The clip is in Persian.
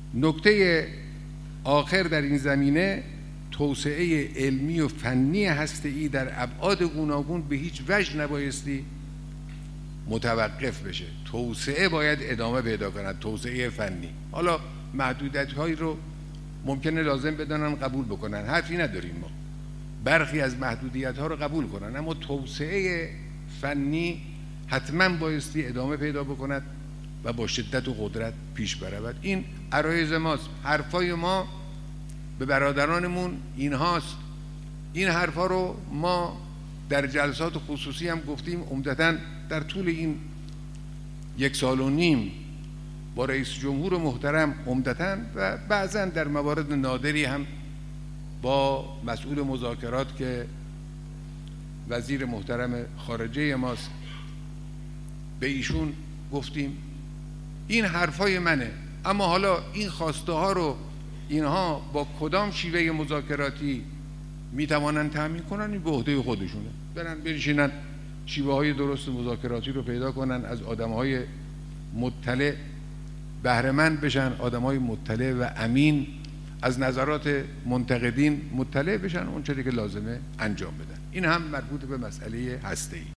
نکته آخر در این زمینه، توسعه علمی و فنی هسته‌ای در ابعاد گوناگون به هیچ وجه نبایستی متوقف بشه. توسعه باید ادامه پیدا کند، توسعه فنی. حالا محدودیت‌هایی رو ممکنه لازم بدانن قبول بکنن، حرفی نداریم ما، برخی از محدودیت‌ها رو قبول کنن، اما توسعه فنی حتما بایستی ادامه پیدا بکند و با شدت و قدرت پیش برود. این عرایض ماست، حرفای ما به برادرانمون این هاست. این حرفا رو ما در جلسات خصوصی هم گفتیم، عمدتاً در طول این 1.5 سال با رئیس جمهور محترم عمدتاً و بعضاً در موارد نادری هم با مسئول مذاکرات که وزیر محترم خارجه ماست، به ایشون گفتیم این حرفای منه، اما حالا این خواسته ها رو اینها با کدام شیوه مذاکراتی میتوانن تأمین کنن، این به عهده خودشونه. برن بنشینن شیوه های درست مذاکراتی رو پیدا کنن، از آدم های مطلع بهره مند بشن، آدم های مطلع و امین، از نظرات منتقدین مطلع بشن، اون چیزی که لازمه انجام بدن. این هم مربوط به مسئله هسته‌ای.